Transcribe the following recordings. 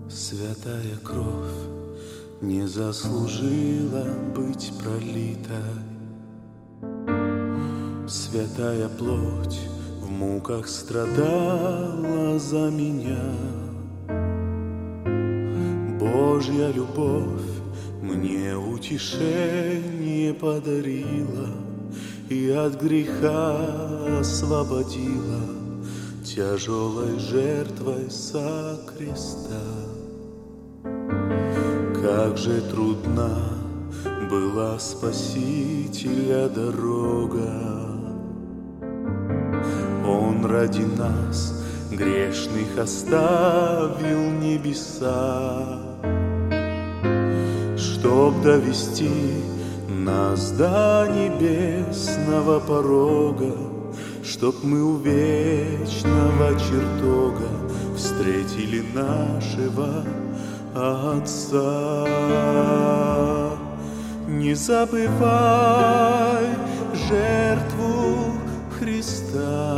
Святая кровь не заслужила быть пролитой. Святая плоть в муках страдала за меня. Божья любовь мне утешение подарила и от греха освободила тяжелой жертвой со креста. Как же трудна была Спасителя дорога. Он ради нас, грешных, оставил небеса, чтоб довести нас до небесного порога, чтоб мы у вечного чертога встретили нашего Отца. Не забывай жертву Христа.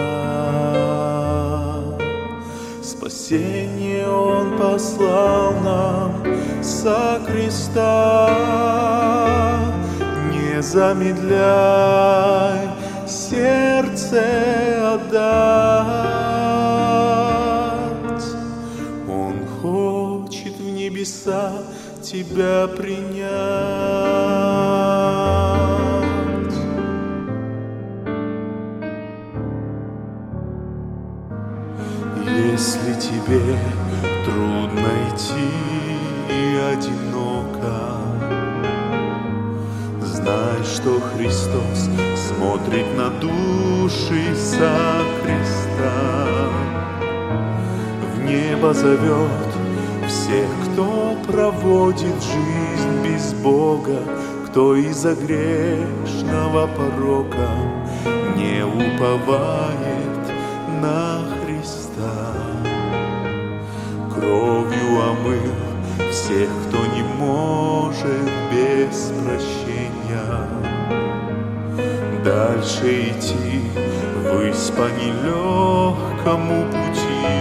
Спасение Он послал нам со креста. Не замедляй сердце отдать. Он хочет в небеса тебя принять. Если тебе трудно идти и одиноко, знай, что Христос смотрит на души со креста. В небо зовет всех, кто проводит жизнь без Бога, кто из-за грешного порока не уповает на Христа. Кровью омыл всех, кто не может без прощения дальше идти ввысь по нелегкому пути.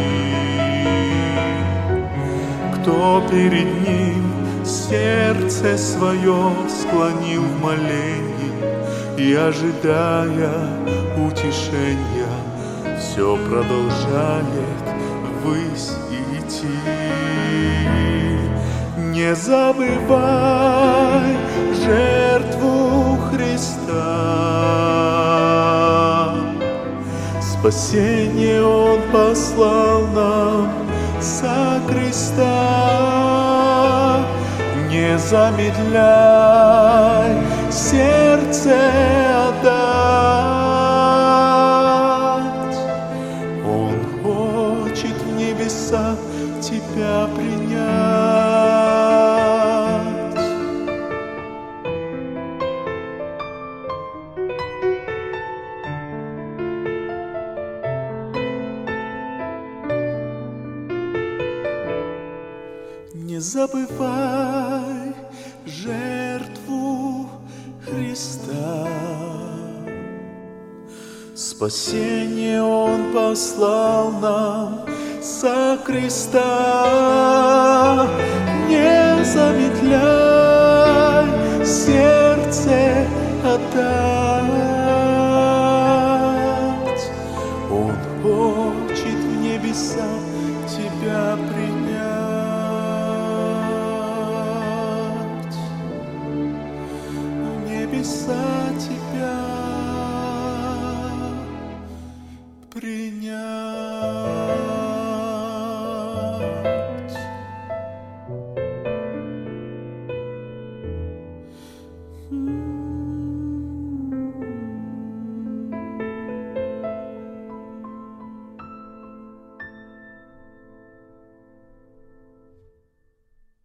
Кто перед ним сердце свое склонил в молении и, ожидая утешения, все продолжает ввысь идти. Не забывай жертву Христа. Спасение Он послал нам со креста. Не замедляй сердце отдать. Он хочет в небеса тебя принять. Не забывай жертву Христа. Спасение Он послал нам со креста. Не замедляй сердце отдать. Он хочет в небеса тебя принять. В небеса тебя